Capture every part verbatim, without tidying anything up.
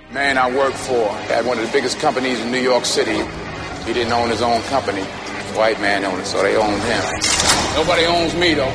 Man I worked for at one of the biggest companies in New York City. He didn't own his own company. White man owned it, so they owned him. Nobody owns me, though.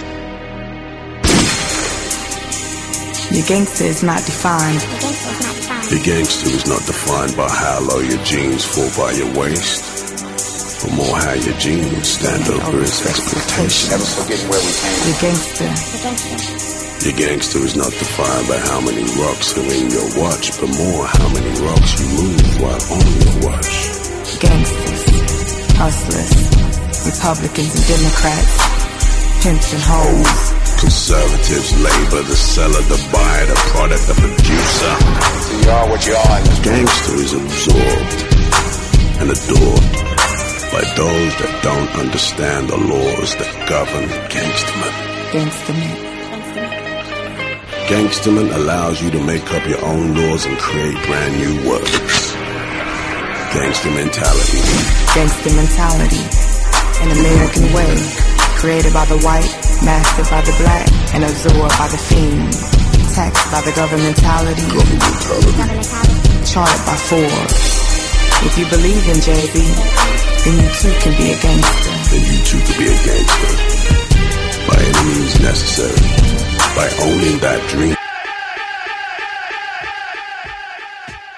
Your gangster is not defined. Your gangster is not defined by how low your jeans fall by your waist, but more how your jeans stand over its expectations. Never forgetting where we came from. Your gangster. Your gangster is not defined by how many rocks are in your watch, but more how many rocks you move while on your watch. Gangsters, hustlers, Republicans and Democrats, pimps and hoes. Conservatives, labor, the seller, the buyer, the product, the producer. So you are what you are. Gangster is absorbed and adored by those that don't understand the laws that govern gangstermen. Gangstermen. Gangsterman allows you to make up your own laws and create brand new words. Gangster mentality. Gangster mentality. An American way. Created by the white, mastered by the black, and absorbed by the fiend. Taxed by the governmentality. Governmentality. Charted by Forbes. If you believe in Jay-Z, then you too can be a gangster. Then you too can be a gangster. By any means necessary. By owning that dream.